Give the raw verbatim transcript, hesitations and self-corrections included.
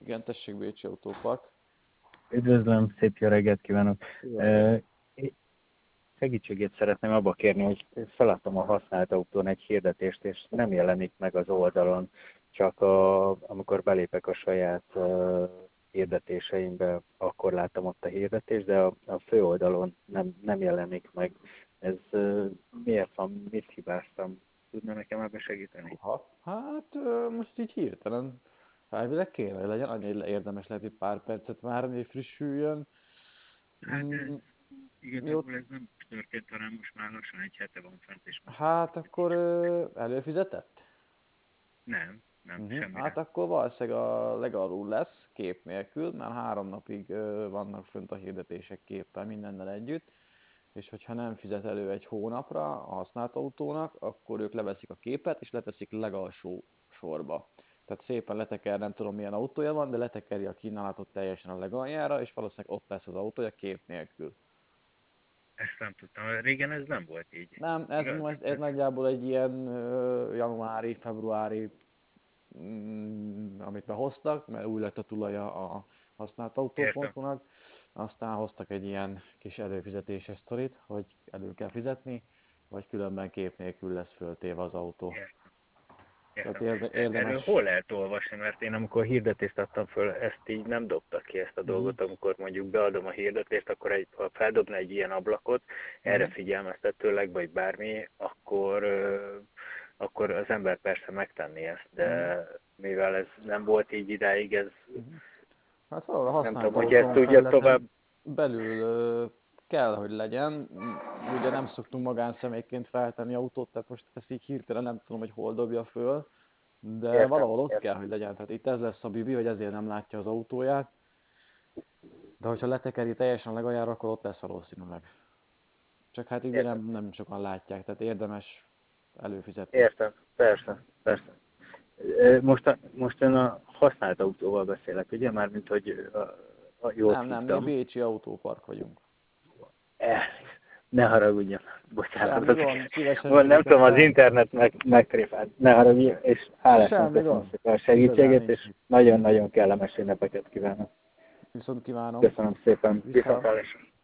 Igen, tessék, Bécsi Autópark. Üdvözlöm, szép jó reggelt kívánok! Jó reggelt. Ö, Segítségét szeretném abba kérni, hogy feladtam a használt autón egy hirdetést, és nem jelenik meg az oldalon, csak a, amikor belépek a saját uh, hirdetéseimbe, akkor látom ott a hirdetést, de a, a fő oldalon nem, nem jelenik meg. Ez uh, miért van, mit hibáztam? Tudna nekem ebbe segíteni? Ha, hát ö, most így hirtelen elvileg kéne, hogy legyen, annyi érdemes lehet egy pár percet várni, hogy frissüljön. Hát ez Mm, jó, igazából ez nem most történt, hanem most már lassan egy hete van fent, és most hát akkor ö, előfizetett? nem, nem, Uh-huh. Hát semmire. akkor valószínűleg a legalul lesz, kép nélkül, mert három napig ö, vannak fönt a hirdetések képpel, mindennel együtt, és hogyha nem fizet elő egy hónapra a használt autónak, akkor ők leveszik a képet, és leteszik legalsó sorba. Tehát szépen leteker, nem tudom milyen autója van, de letekeri a kínálatot teljesen a legaljára, és valószínűleg ott lesz az autója kép nélkül. Ezt nem tudtam. Régen ez nem volt így. Nem, ez, Igaz? most- ez nagyjából egy ilyen ö, januári, februári, mm, amit behoztak, mert új lett a tulaja a használt Értem. autópontnak, aztán hoztak egy ilyen kis előfizetéses sztorit, hogy elő kell fizetni, vagy különben kép nélkül lesz föltéve az autó. Értem. Tehát Értem. érde, E- Erről hol érdemes. lehet olvasni? Mert én amikor hirdetést adtam föl, ezt így nem dobtak ki ezt a Uh-huh, dolgot. Amikor mondjuk beadom a hirdetést, akkor egy, ha feldobna egy ilyen ablakot, erre uh-huh, figyelmeztetőleg, vagy bármi, akkor, ö, akkor az ember persze megtenni ezt. uh-huh, De mivel ez nem volt így idáig, ez uh-huh. Hát valahol a nem tudom, használt hogy ezt autón tudja tovább. felületen belül ö, kell, hogy legyen. M- Ugye nem szoktunk magánszemélyként feltenni autót, tehát most ezt így hirtelen nem tudom, hogy hol dobja föl, de Értem. valahol ott kell, Értem. hogy legyen. Tehát itt ez lesz a bibi, hogy ezért nem látja az autóját, de hogyha letekeri teljesen a legaljára, akkor ott lesz valószínűleg. Csak hát ugye Értem. nem, nem sokan látják, tehát érdemes előfizetni. Értem. Persze. Persze. Ö, Most, a, most ön a használt autóval beszélek, ugye? Mármint, hogy a, a, jól Nem, nem, mi a tudtam. Bécsi Autópark vagyunk. Eh, ne haragudjon, bocsánat. Semmi Az, gond, szívesen van, nem tudom, az segítettem. internet meg, megtréfált. Ne haragudjon, és hálásan Semmi köszönöm gond, szépen a igazán segítségét, nincs és mit. nagyon-nagyon kellemes ünnepeket kívánok. Viszont kívánom. Köszönöm szépen. Viszont. Viszontlátásra.